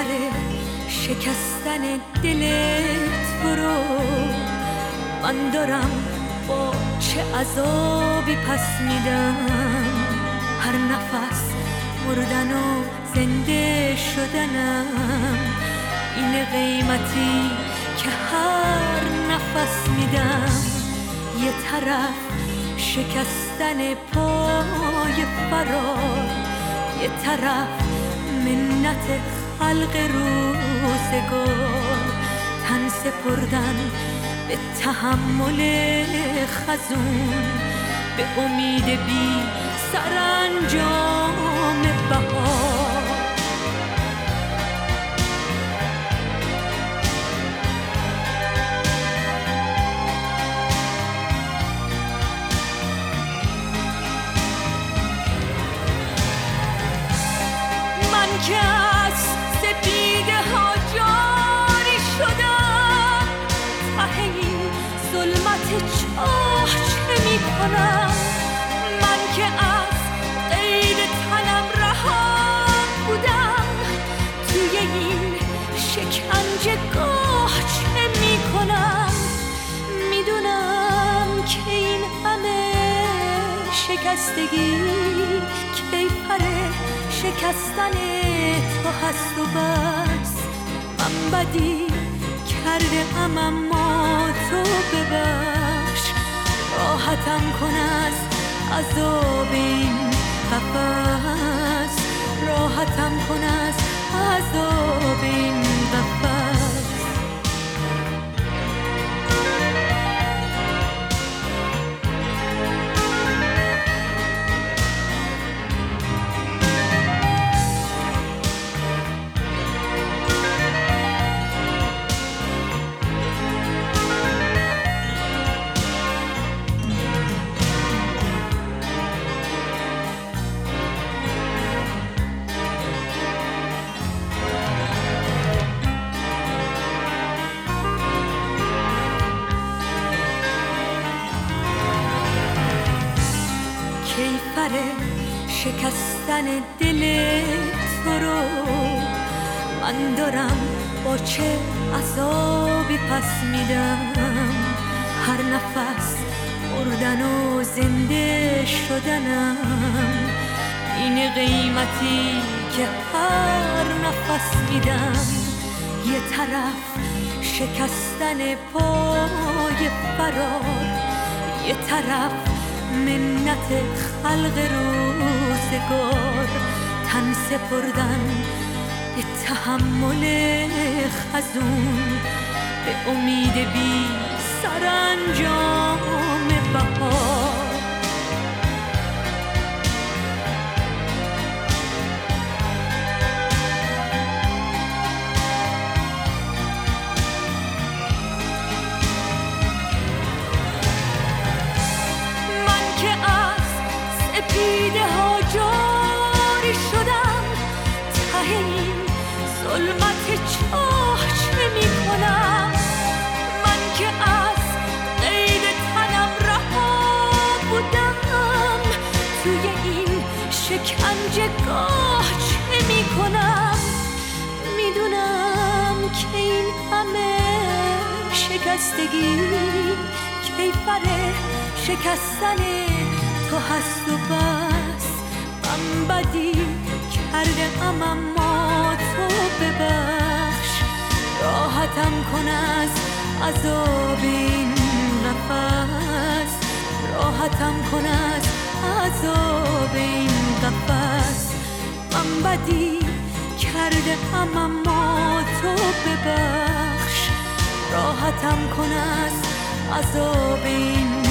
کیفر شکستن دلت برو، من دارم با چه عذابی پس میدم. هر نفس مردن و زنده شدنم، این قیمتی که هر نفس میدم. یه طرف شکستن پای فرار، یه طرف منت خلق روزگار، تن سپردن به تحمل خزون، به امید بی سرانجام بهار. من که از سپیده ها جاری شدم، ته این ظلمت چاه چه می کنم؟ من که از قید تنم رها بودم، توی این شکنجه گاه چه می کنم؟ میدونم که این همه شکستگی کیفره شکستن تو هست و بس. من بدی کرده اما تو ببخش، راحتم کن از عذاب این قفس، راحتم کن از عذاب این قفس. کیفر شکستن دلت رو، من دارم با چه عذابی پس میدم. هر نفس مردن و زنده شدنم، این قیمتی که هر نفس میدم. یه طرف شکستن پای فرار، یه طرف منت خلق روزگار، تن سپردن به تحمل خزون، به امید بی سرانجام بهار. سپیده ها جاری شدم، ته این ظلمت چاه چه می کنم؟ من که از قید تنم رها بودم، توی این شکنجه گاه چه می کنم؟ میدونم که این همه شکستگی کیفر شکستن تو هست و بس. من بدی کرده اما تو ببخش، راحتم کن از عذاب این قفس، راحتم کن از عذاب این قفس. من بدی کرده اما تو ببخش، راحتم کن از عذاب این